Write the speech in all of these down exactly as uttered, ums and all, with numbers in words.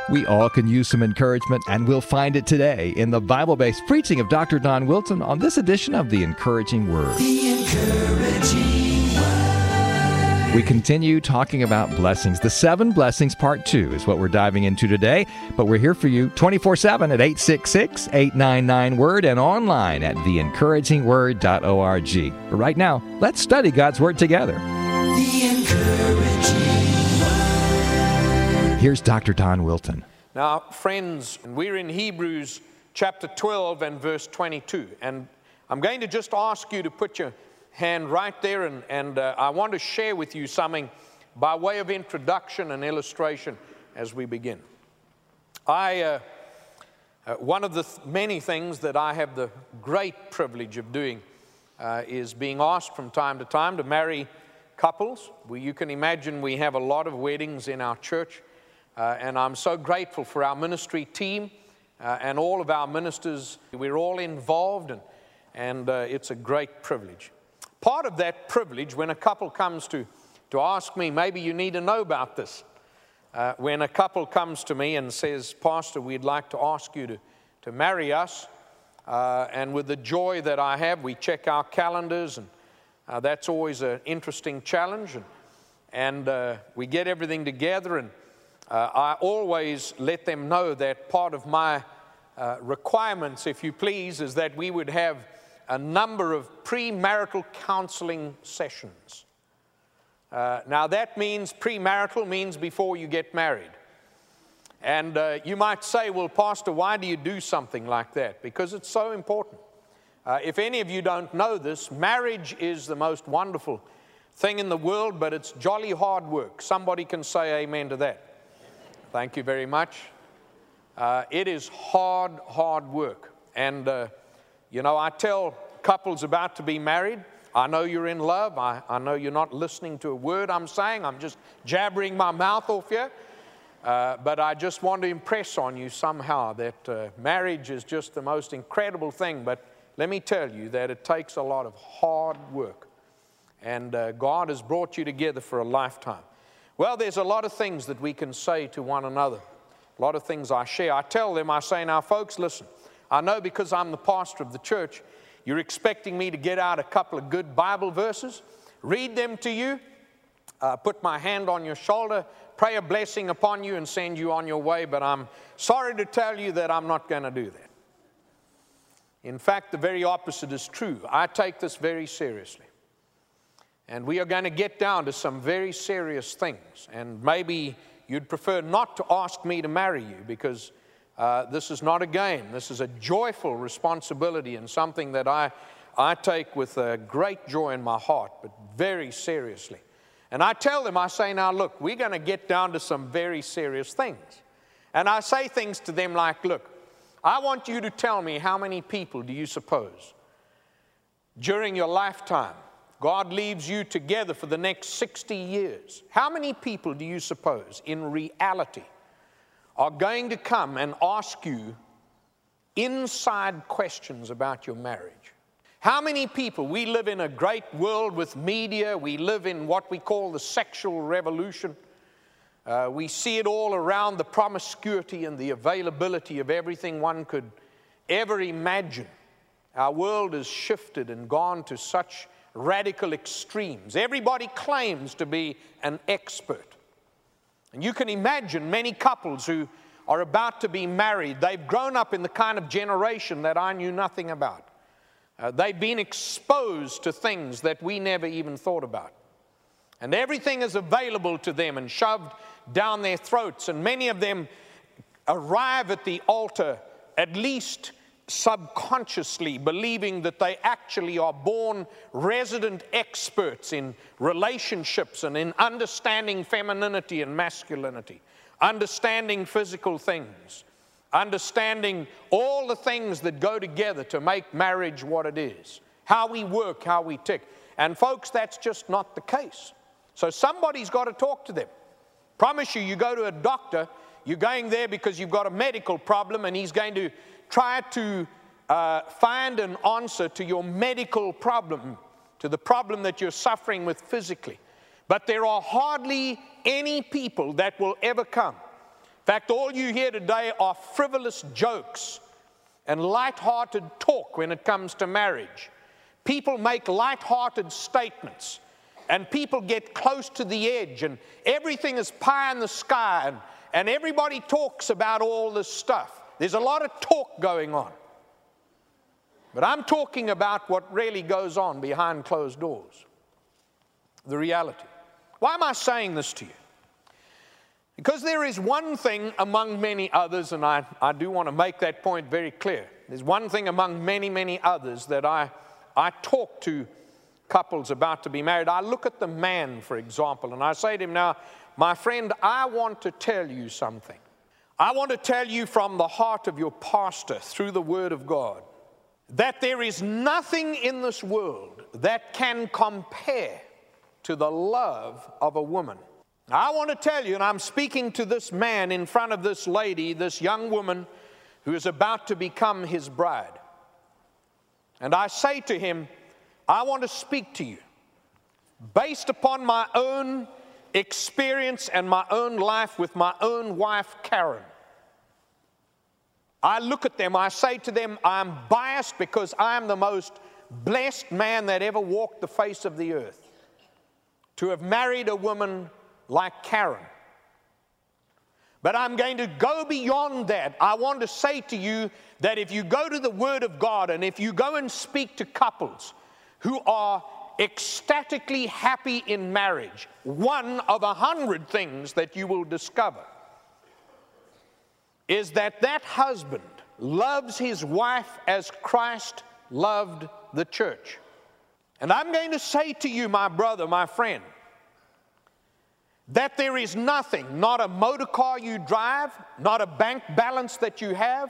We all can use some encouragement, and we'll find it today in the Bible-based preaching of Doctor Don Wilson on this edition of The Encouraging Word. The Encouraging Word. We continue talking about blessings. The seven blessings, part two, is what we're diving into today. But we're here for you twenty-four seven at eight six six, eight nine nine, WORD and online at the encouraging word dot org. But right now, let's study God's Word together. The Encouraging Word. Here's Doctor Don Wilson. Now, friends, we're in Hebrews chapter twelve and verse twenty-two. And I'm going to just ask you to put your hand right there, and, and uh, I want to share with you something by way of introduction and illustration as we begin. I, uh, uh, one of the th- many things that I have the great privilege of doing uh, is being asked from time to time to marry couples. We, you can imagine we have a lot of weddings in our church, uh, and I'm so grateful for our ministry team uh, and all of our ministers. We're all involved, and, and uh, it's a great privilege. Part of that privilege, when a couple comes to, to ask me, maybe you need to know about this. Uh, when a couple comes to me and says, Pastor, we'd like to ask you to, to marry us. Uh, and with the joy that I have, we check our calendars, and uh, that's always an interesting challenge. And, and uh, we get everything together, and uh, I always let them know that part of my uh, requirements, if you please, is that we would have a number of premarital counseling sessions. Uh, now that means premarital means before you get married. And uh, you might say, well, Pastor, why do you do something like that? Because it's so important. Uh, if any of you don't know this, marriage is the most wonderful thing in the world, but it's jolly hard work. Somebody can say amen to that. Thank you very much. Uh, it is hard, hard work. And uh, You know, I tell couples about to be married, I know you're in love. I, I know you're not listening to a word I'm saying. I'm just jabbering my mouth off here. Uh, but I just want to impress on you somehow that uh, marriage is just the most incredible thing. But let me tell you that it takes a lot of hard work. And uh, God has brought you together for a lifetime. Well, there's a lot of things that we can say to one another. A lot of things I share. I tell them, I say, now folks, listen. I know because I'm the pastor of the church, you're expecting me to get out a couple of good Bible verses, read them to you, uh, put my hand on your shoulder, pray a blessing upon you, and send you on your way. But I'm sorry to tell you that I'm not going to do that. In fact, the very opposite is true. I take this very seriously. And we are going to get down to some very serious things. And maybe you'd prefer not to ask me to marry you, because Uh, this is not a game. This is a joyful responsibility, and something that I, I take with a great joy in my heart, but very seriously. And I tell them, I say, now look, we're going to get down to some very serious things. And I say things to them like, look, I want you to tell me, how many people do you suppose during your lifetime God leaves you together for the next sixty years? How many people do you suppose in reality are going to come and ask you inside questions about your marriage? How many people? We live in a great world with media. We live in what we call the sexual revolution. Uh, we see it all around, the promiscuity and the availability of everything one could ever imagine. Our world has shifted and gone to such radical extremes. Everybody claims to be an expert. And you can imagine many couples who are about to be married. They've grown up in the kind of generation that I knew nothing about. Uh, they've been exposed to things that we never even thought about. And everything is available to them and shoved down their throats. And many of them arrive at the altar at least subconsciously, believing that they actually are born resident experts in relationships and in understanding femininity and masculinity, understanding physical things, understanding all the things that go together to make marriage what it is, how we work, how we tick. And folks, that's just not the case. So somebody's got to talk to them. Promise you, you go to a doctor, you're going there because you've got a medical problem, and he's going to try to uh, find an answer to your medical problem, to the problem that you're suffering with physically. But there are hardly any people that will ever come In fact, all you hear today are frivolous jokes and light-hearted talk when it comes to marriage. People make light-hearted statements, and people get close to the edge, and everything is pie in the sky, and, and everybody talks about all this stuff. There's a lot of talk going on. But I'm talking about what really goes on behind closed doors, the reality. Why am I saying this to you? Because there is one thing among many others, and I, I do want to make that point very clear. There's one thing among many, many others that I, I talk to couples about to be married. I look at the man, for example, and I say to him, now, my friend, I want to tell you something. I want to tell you from the heart of your pastor through the Word of God that there is nothing in this world that can compare to the love of a woman. I want to tell you, and I'm speaking to this man in front of this lady, this young woman who is about to become his bride. And I say to him, I want to speak to you based upon my own experience and my own life with my own wife, Karen. I look at them, I say to them, I'm biased because I am the most blessed man that ever walked the face of the earth to have married a woman like Karen. But I'm going to go beyond that. I want to say to you that if you go to the Word of God and if you go and speak to couples who are ecstatically happy in marriage, one of a hundred things that you will discover is that that husband loves his wife as Christ loved the church. And I'm going to say to you, my brother, my friend, that there is nothing, not a motor car you drive, not a bank balance that you have,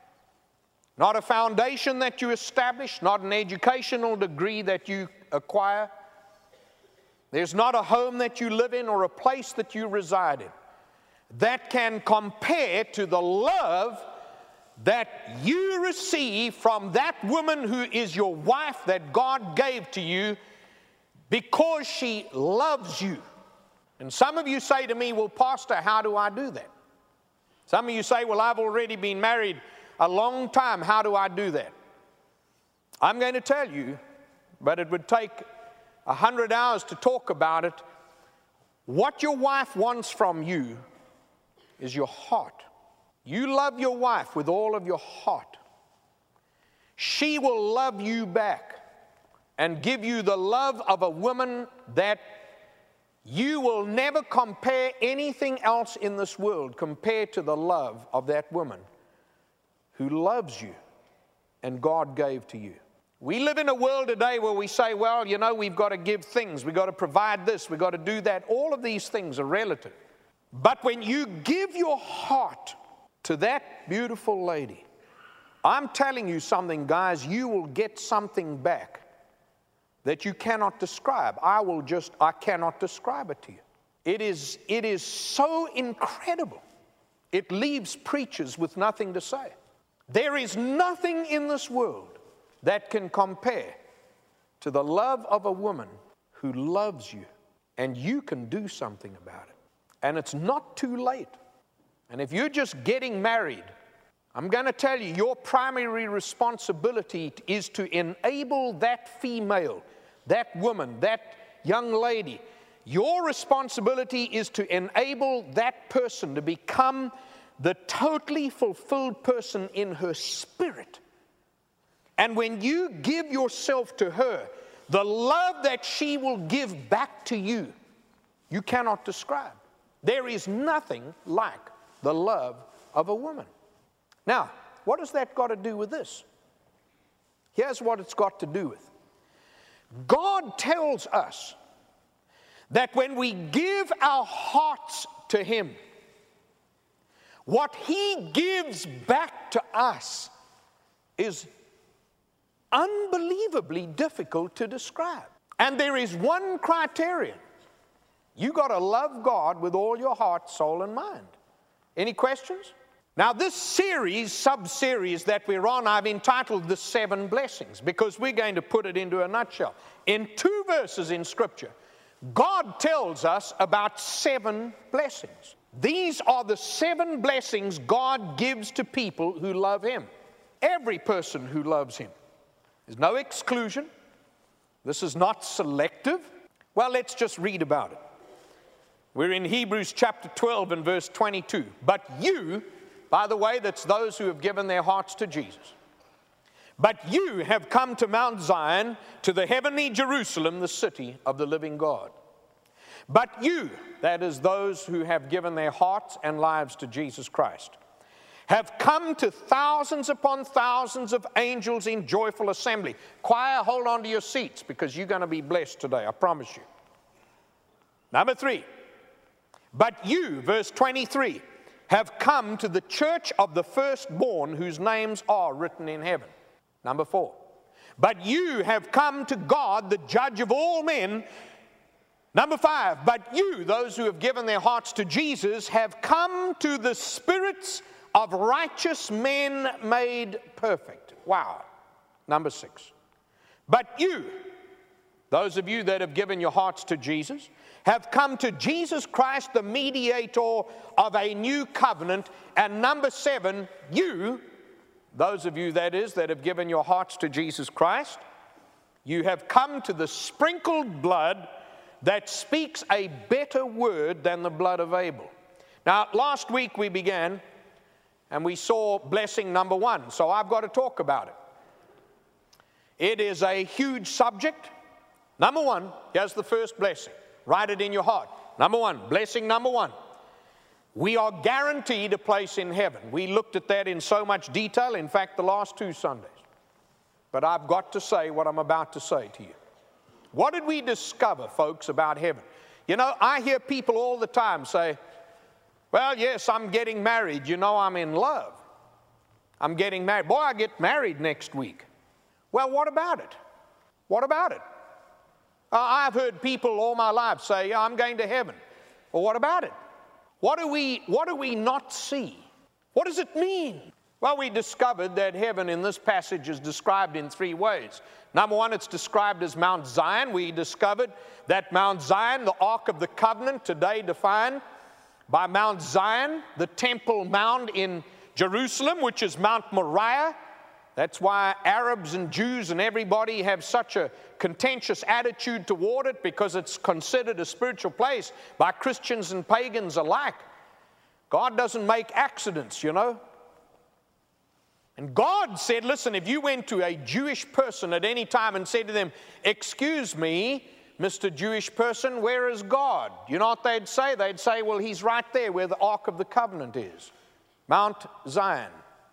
not a foundation that you establish, not an educational degree that you acquire. There's not a home that you live in or a place that you reside in that can compare to the love that you receive from that woman who is your wife that God gave to you because she loves you. And some of you say to me, well, Pastor, how do I do that? Some of you say, well, I've already been married a long time. How do I do that? I'm going to tell you, but it would take a hundred hours to talk about it. What your wife wants from you is your heart. You love your wife with all of your heart. She will love you back and give you the love of a woman that you will never compare anything else in this world compared to the love of that woman who loves you and God gave to you. We live in a world today where we say, well, you know, we've got to give things, we've got to provide this, we've got to do that. All of these things are relative. But when you give your heart to that beautiful lady, I'm telling you something, guys, you will get something back that you cannot describe. I will just, I cannot describe it to you. It is, it is so incredible. It leaves preachers with nothing to say. There is nothing in this world that can compare to the love of a woman who loves you, and you can do something about it. And it's not too late. And if you're just getting married, I'm going to tell you, your primary responsibility is to enable that female, that woman, that young lady. Your responsibility is to enable that person to become the totally fulfilled person in her spirit. And when you give yourself to her, the love that she will give back to you, you cannot describe. There is nothing like the love of a woman. Now, what has that got to do with this? Here's what it's got to do with. God tells us that when we give our hearts to Him, what He gives back to us is unbelievably difficult to describe. And there is one criterion. You got to love God with all your heart, soul, and mind. Any questions? Now, this series, sub-series that we're on, I've entitled The Seven Blessings, because we're going to put it into a nutshell. In two verses in Scripture, God tells us about seven blessings. These are the seven blessings God gives to people who love Him. Every person who loves Him. There's no exclusion. This is not selective. Well, let's just read about it. We're in Hebrews chapter twelve and verse twenty-two. But you, by the way, that's those who have given their hearts to Jesus. But you have come to Mount Zion, to the heavenly Jerusalem, the city of the living God. But you, that is those who have given their hearts and lives to Jesus Christ, have come to thousands upon thousands of angels in joyful assembly. Choir, hold on to your seats because you're going to be blessed today, I promise you. Number three, but you, verse twenty-three, have come to the church of the firstborn whose names are written in heaven. Number four, but you have come to God, the judge of all men. Number five, but you, those who have given their hearts to Jesus, have come to the spirits of righteous men made perfect. Wow. Number six, but you, those of you that have given your hearts to Jesus, have come to Jesus Christ, the mediator of a new covenant. And number seven, you, those of you, that is, that have given your hearts to Jesus Christ, you have come to the sprinkled blood that speaks a better word than the blood of Abel. Now, last week we began and we saw blessing number one, so I've got to talk about it. It is a huge subject. Number one, here's the first blessing. Write it in your heart. Number one, blessing number one. We are guaranteed a place in heaven. We looked at that in so much detail, in fact, the last two Sundays. But I've got to say what I'm about to say to you. What did we discover, folks, about heaven? You know, I hear people all the time say, well, yes, I'm getting married. You know, I'm in love. I'm getting married. Boy, I get married next week. Well, what about it? What about it? Uh, I've heard people all my life say, yeah, I'm going to heaven. Well, what about it? What do we, what do we not see? What does it mean? Well, we discovered that heaven in this passage is described in three ways. Number one, it's described as Mount Zion. We discovered that Mount Zion, the Ark of the Covenant, today defined by Mount Zion, the Temple Mount in Jerusalem, which is Mount Moriah. That's why Arabs and Jews and everybody have such a contentious attitude toward it, because it's considered a spiritual place by Christians and pagans alike. God doesn't make accidents, you know. And God said, listen, if you went to a Jewish person at any time and said to them, excuse me, Mister Jewish person, where is God? You know what they'd say? They'd say, well, He's right there where the Ark of the Covenant is, Mount Zion.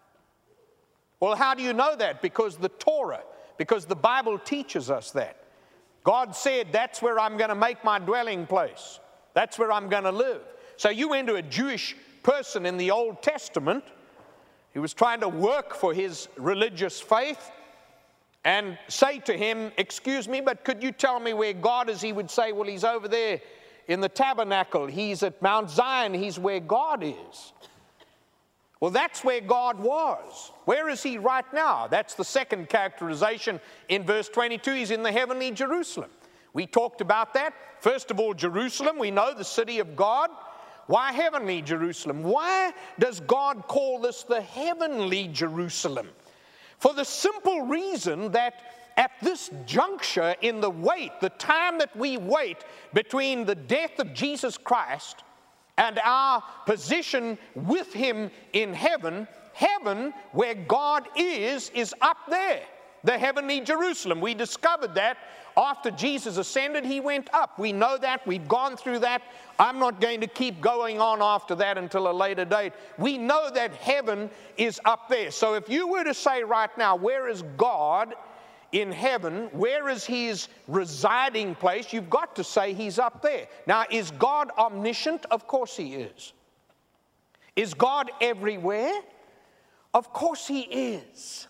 Well, how do you know that? Because the Torah, because the Bible teaches us that. God said, that's where I'm going to make my dwelling place. That's where I'm going to live. So you went to a Jewish person in the Old Testament. He was trying to work for his religious faith and say to him, excuse me, but could you tell me where God is? He would say, well, He's over there in the tabernacle. He's at Mount Zion. He's where God is. Well, that's where God was. Where is He right now? That's the second characterization in verse twenty-two. He's in the heavenly Jerusalem. We talked about that. First of all, Jerusalem, we know, the city of God. Why heavenly Jerusalem? Why does God call this the heavenly Jerusalem? For the simple reason that at this juncture in the wait, the time that we wait between the death of Jesus Christ and our position with Him in heaven, heaven, where God is, is up there, the heavenly Jerusalem. We discovered that after Jesus ascended, He went up. We know that. We've gone through that. I'm not going to keep going on after that until a later date. We know that heaven is up there. So if you were to say right now, where is God in heaven? Where is His residing place? You've got to say He's up there. Now, is God omniscient? Of course He is. Is God everywhere? Of course He is.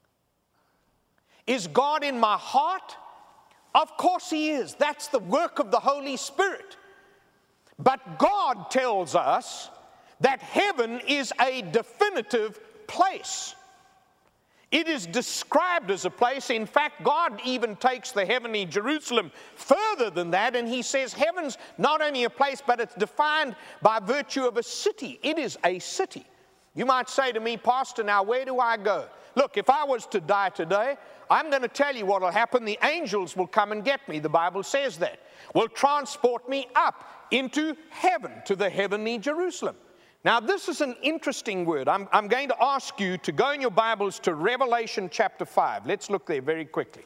Is God in my heart? Of course He is. That's the work of the Holy Spirit. But God tells us that heaven is a definitive place. It is described as a place. In fact, God even takes the heavenly Jerusalem further than that, and he says heaven's not only a place, but it's defined by virtue of a city. It is a city. You might say to me, Pastor, now where do I go? Look, if I was to die today, I'm going to tell you what will happen. The angels will come and get me. The Bible says that. Will transport me up into heaven, to the heavenly Jerusalem. Now, this is an interesting word. I'm, I'm going to ask you to go in your Bibles to Revelation chapter five. Let's look there very quickly.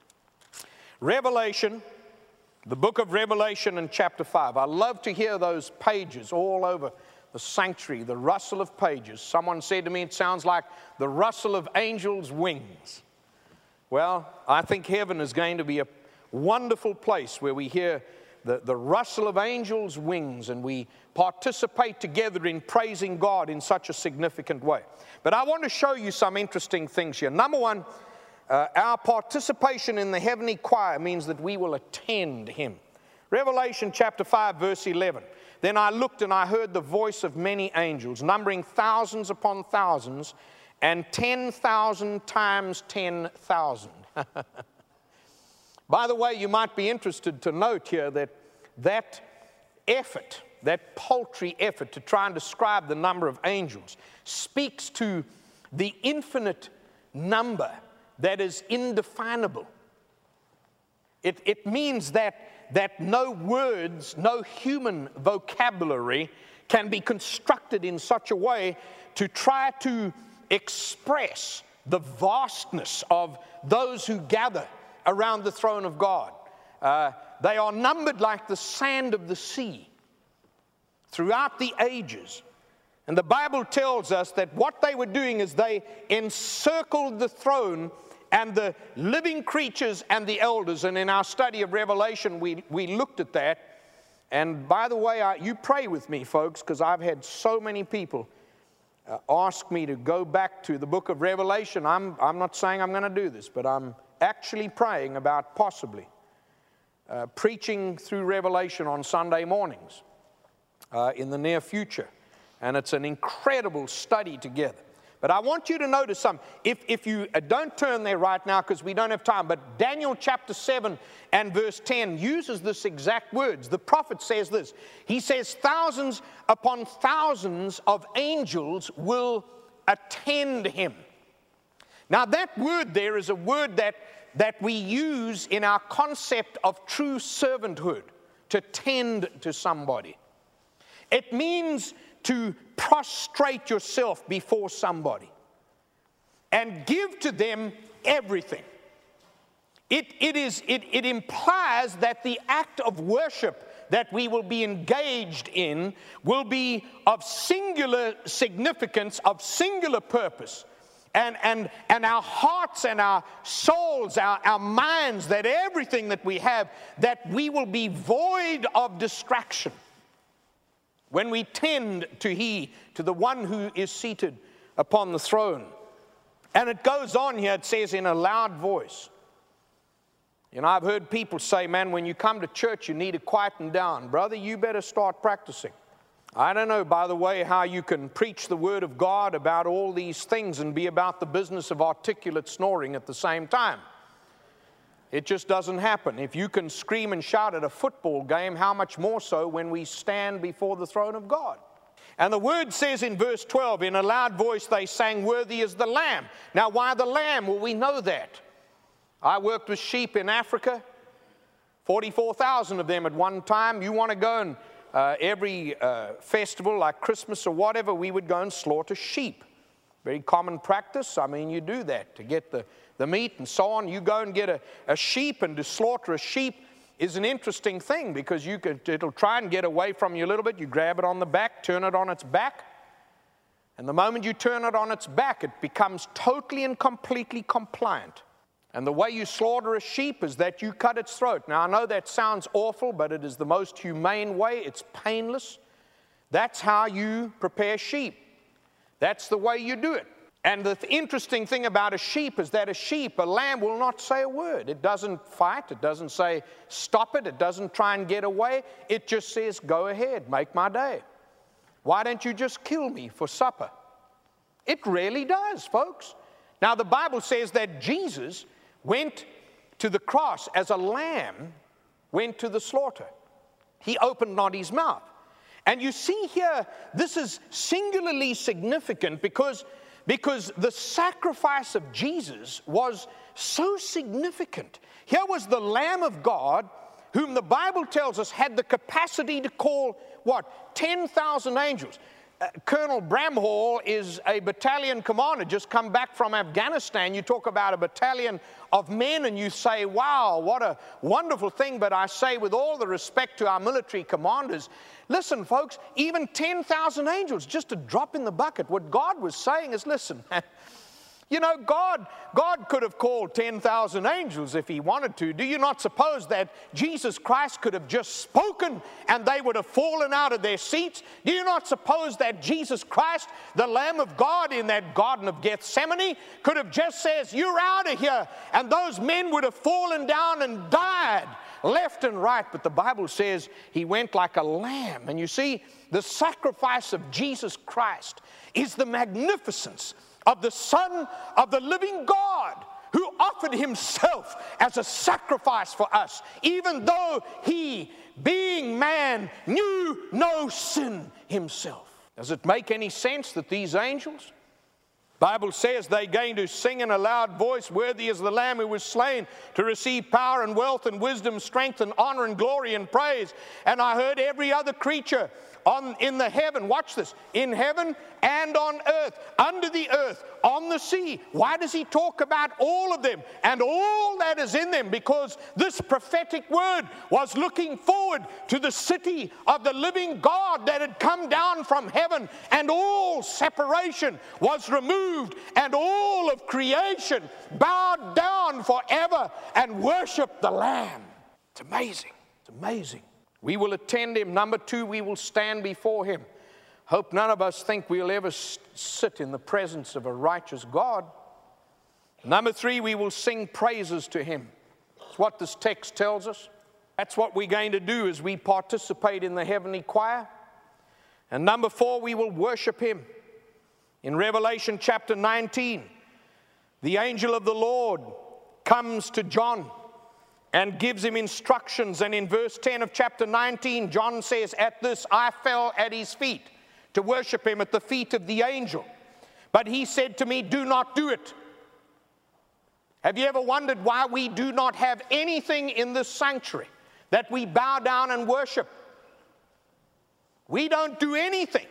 Revelation, the book of Revelation and chapter five. I love to hear those pages all over the sanctuary, the rustle of pages. Someone said to me, it sounds like the rustle of angels' wings. Well, I think heaven is going to be a wonderful place where we hear the, the rustle of angels' wings, and we participate together in praising God in such a significant way. But I want to show you some interesting things here. Number one, uh, our participation in the heavenly choir means that we will attend him. Revelation chapter five, verse eleven. Then I looked and I heard the voice of many angels, numbering thousands upon thousands, and ten thousand times ten thousand. By the way, you might be interested to note here that that effort, that paltry effort to try and describe the number of angels, speaks to the infinite number that is indefinable. It, it means that, that no words, no human vocabulary can be constructed in such a way to try to express the vastness of those who gather around the throne of God. Uh, they are numbered like the sand of the sea throughout the ages. And the Bible tells us that what they were doing is they encircled the throne and the living creatures and the elders. And in our study of Revelation, we, we looked at that. And by the way, I, you pray with me, folks, because I've had so many people uh, ask me to go back to the book of Revelation. I'm, I'm not saying I'm going to do this, but I'm actually praying about possibly uh, preaching through Revelation on Sunday mornings uh, in the near future. And it's an incredible study together. But I want you to notice something. If, if you uh, don't turn there right now because we don't have time, but Daniel chapter seven and verse ten uses this exact words. The prophet says this. He says, thousands upon thousands of angels will attend him. Now that word there is a word that, that we use in our concept of true servanthood, to tend to somebody. It means to prostrate yourself before somebody and give to them everything. It, it, is, it, it implies that the act of worship that we will be engaged in will be of singular significance, of singular purpose. And, and, and our hearts and our souls, our, our minds, that everything that we have, that we will be void of distraction when we tend to He, to the one who is seated upon the throne. And it goes on here, it says in a loud voice. You know, I've heard people say, man, when you come to church, you need to quieten down. Brother, you better start practicing. I don't know, by the way, how you can preach the Word of God about all these things and be about the business of articulate snoring at the same time. It just doesn't happen. If you can scream and shout at a football game, how much more so when we stand before the throne of God? And the Word says in verse twelve, in a loud voice they sang, worthy is the Lamb. Now, why the Lamb? Well, we know that. I worked with sheep in Africa, forty-four thousand of them at one time. You want to go and Uh, every uh, festival like Christmas or whatever, we would go and slaughter sheep. Very common practice. I mean, you do that to get the, the meat and so on. You go and get a, a sheep, and to slaughter a sheep is an interesting thing because you could, it'll try and get away from you a little bit. You grab it on the back, turn it on its back, and the moment you turn it on its back, it becomes totally and completely compliant. And the way you slaughter a sheep is that you cut its throat. Now, I know that sounds awful, but it is the most humane way. It's painless. That's how you prepare sheep. That's the way you do it. And the th- interesting thing about a sheep is that a sheep, a lamb, will not say a word. It doesn't fight. It doesn't say, stop it. It doesn't try and get away. It just says, go ahead, make my day. Why don't you just kill me for supper? It really does, folks. Now, the Bible says that Jesus went to the cross as a lamb went to the slaughter. He opened not his mouth. And you see here, this is singularly significant because, because the sacrifice of Jesus was so significant. Here was the Lamb of God, whom the Bible tells us had the capacity to call, what, ten thousand angels. Uh, Colonel Bramhall is a battalion commander, just come back from Afghanistan. You talk about a battalion of men and you say, wow, what a wonderful thing. But I say with all the respect to our military commanders, listen, folks, even ten thousand angels, just a drop in the bucket. What God was saying is, listen, you know, God, God could have called ten thousand angels if he wanted to. Do you not suppose that Jesus Christ could have just spoken and they would have fallen out of their seats? Do you not suppose that Jesus Christ, the Lamb of God in that Garden of Gethsemane, could have just said, you're out of here, and those men would have fallen down and died left and right? But the Bible says he went like a lamb. And you see, the sacrifice of Jesus Christ is the magnificence of the Son of the living God, who offered himself as a sacrifice for us, even though he, being man, knew no sin himself. Does it make any sense that these angels, the Bible says they're going to sing in a loud voice, worthy is the Lamb who was slain to receive power and wealth and wisdom, strength and honor and glory and praise. And I heard every other creature on in the heaven, watch this, in heaven and on earth, under the earth, on the sea. Why does he talk about all of them and all that is in them? Because this prophetic word was looking forward to the city of the living God that had come down from heaven, and all separation was removed, and all of creation bowed down forever and worshiped the Lamb. It's amazing. It's amazing. We will attend him. Number two, we will stand before him. Hope none of us think we'll ever sit in the presence of a righteous God. Number three, we will sing praises to him. That's what this text tells us. That's what we're going to do as we participate in the heavenly choir. And number four, we will worship him. In Revelation chapter nineteen, the angel of the Lord comes to John and gives him instructions. And in verse ten of chapter nineteen, John says, at this I fell at his feet to worship him at the feet of the angel. But he said to me, do not do it. Have you ever wondered why we do not have anything in this sanctuary that we bow down and worship? We don't do anything.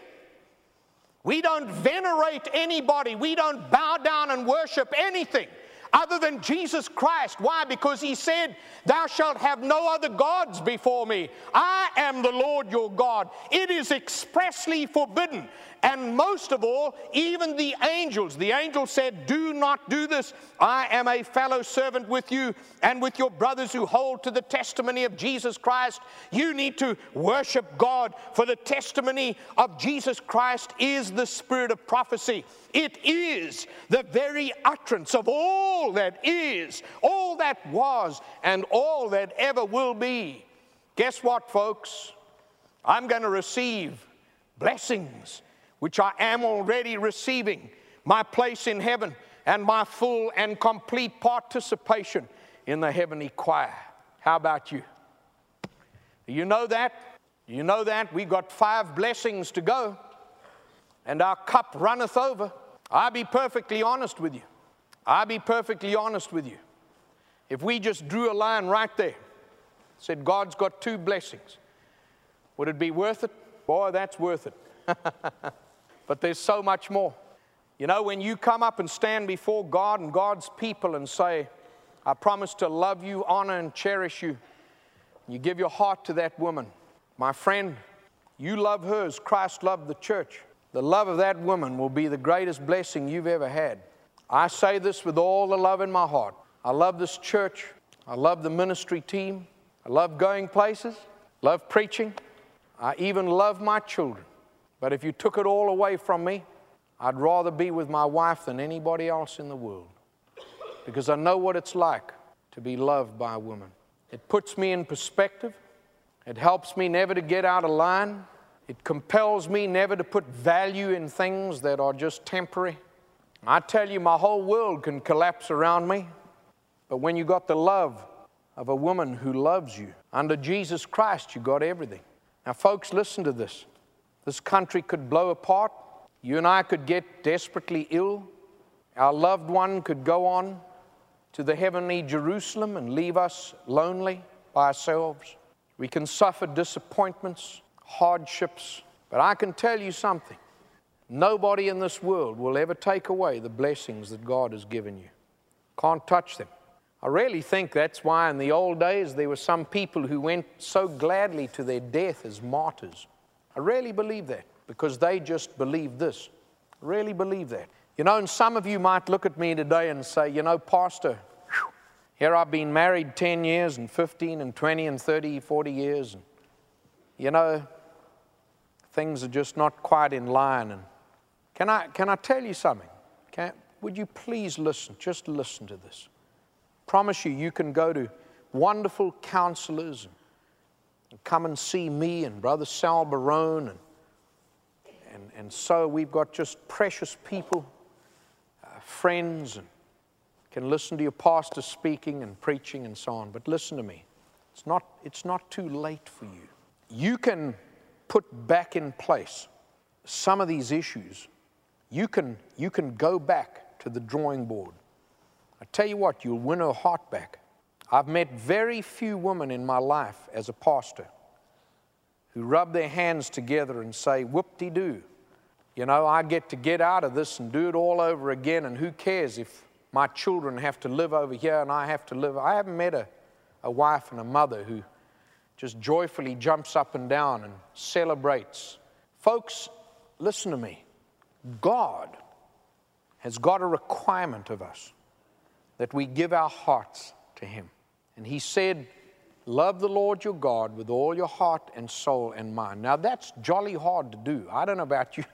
We don't venerate anybody. We don't bow down and worship anything other than Jesus Christ. Why? Because he said, thou shalt have no other gods before me. I am the Lord your God. It is expressly forbidden. And most of all, even the angels, the angel said, do not do this. I am a fellow servant with you and with your brothers who hold to the testimony of Jesus Christ. You need to worship God, for the testimony of Jesus Christ is the spirit of prophecy. It is the very utterance of all that is, all that was, and all that ever will be. Guess what, folks? I'm going to receive blessings, which I am already receiving, my place in heaven, and my full and complete participation in the heavenly choir. How about you? Do you know that? Do you know that? We've got five blessings to go, and our cup runneth over. I'll be perfectly honest with you. I'll be perfectly honest with you. If we just drew a line right there, said God's got two blessings, would it be worth it? Boy, that's worth it. But there's so much more. You know, when you come up and stand before God and God's people and say, I promise to love you, honor, and cherish you, you give your heart to that woman. My friend, you love her as Christ loved the church. The love of that woman will be the greatest blessing you've ever had. I say this with all the love in my heart. I love this church. I love the ministry team. I love going places. Love preaching. I even love my children. But if you took it all away from me, I'd rather be with my wife than anybody else in the world. Because I know what it's like to be loved by a woman. It puts me in perspective. It helps me never to get out of line. It compels me never to put value in things that are just temporary. I tell you, my whole world can collapse around me. But when you got the love of a woman who loves you, under Jesus Christ, you got everything. Now, folks, listen to this. This country could blow apart. You and I could get desperately ill. Our loved one could go on to the heavenly Jerusalem and leave us lonely by ourselves. We can suffer disappointments, hardships. But I can tell you something. Nobody in this world will ever take away the blessings that God has given you. Can't touch them. I really think that's why in the old days there were some people who went so gladly to their death as martyrs. I really believe that because they just believed this. I really believe that. You know, and some of you might look at me today and say, you know, Pastor, whew, here I've been married ten years and fifteen and twenty and thirty, forty years. And, you know, things are just not quite in line. And can I, can I tell you something? Can, would you please listen? Just listen to this. Promise you, you can go to wonderful counselors and, and come and see me and Brother Sal Barone. And, and, and so we've got just precious people, uh, friends, and can listen to your pastor speaking and preaching and so on. But listen to me. It's not, it's not too late for you. You can put back in place some of these issues. You can, you can go back to the drawing board. I tell you what, you'll win her heart back. I've met very few women in my life as a pastor who rub their hands together and say, whoop-de-doo. You know, I get to get out of this and do it all over again, and who cares if my children have to live over here and I have to live. I haven't met a, a wife and a mother who just joyfully jumps up and down and celebrates. Folks, listen to me. God has got a requirement of us that we give our hearts to Him. And He said, love the Lord your God with all your heart and soul and mind. Now that's jolly hard to do. I don't know about you.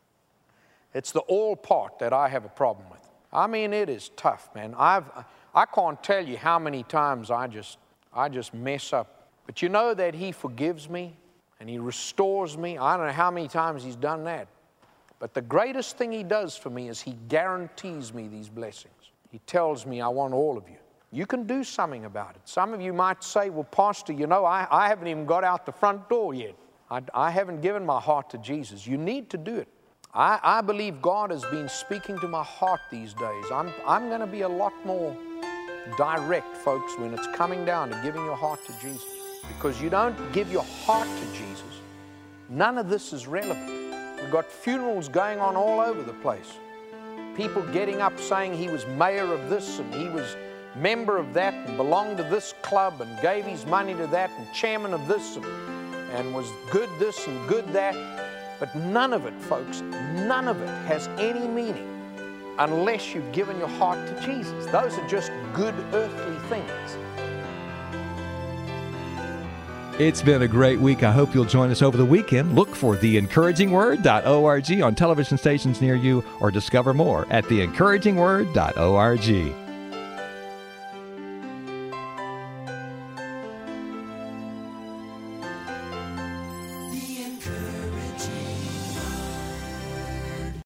It's the all part that I have a problem with. I mean, it is tough, man. I've, I can't tell you how many times I just, I just mess up. But you know that He forgives me and He restores me. I don't know how many times He's done that. But the greatest thing He does for me is He guarantees me these blessings. He tells me, I want all of you. You can do something about it. Some of you might say, well, Pastor, you know, I, I haven't even got out the front door yet. I, I haven't given my heart to Jesus. You need to do it. I, I believe God has been speaking to my heart these days. I'm, I'm going to be a lot more direct, folks, when it's coming down to giving your heart to Jesus. Because you don't give your heart to Jesus, none of this is relevant. We've got funerals going on all over the place. People getting up saying he was mayor of this and he was member of that and belonged to this club and gave his money to that and chairman of this and, and was good this and good that. But none of it, folks, none of it has any meaning unless you've given your heart to Jesus. Those are just good earthly things. It's been a great week. I hope you'll join us over the weekend. Look for the encouraging word dot org on television stations near you or discover more at the encouraging word dot org.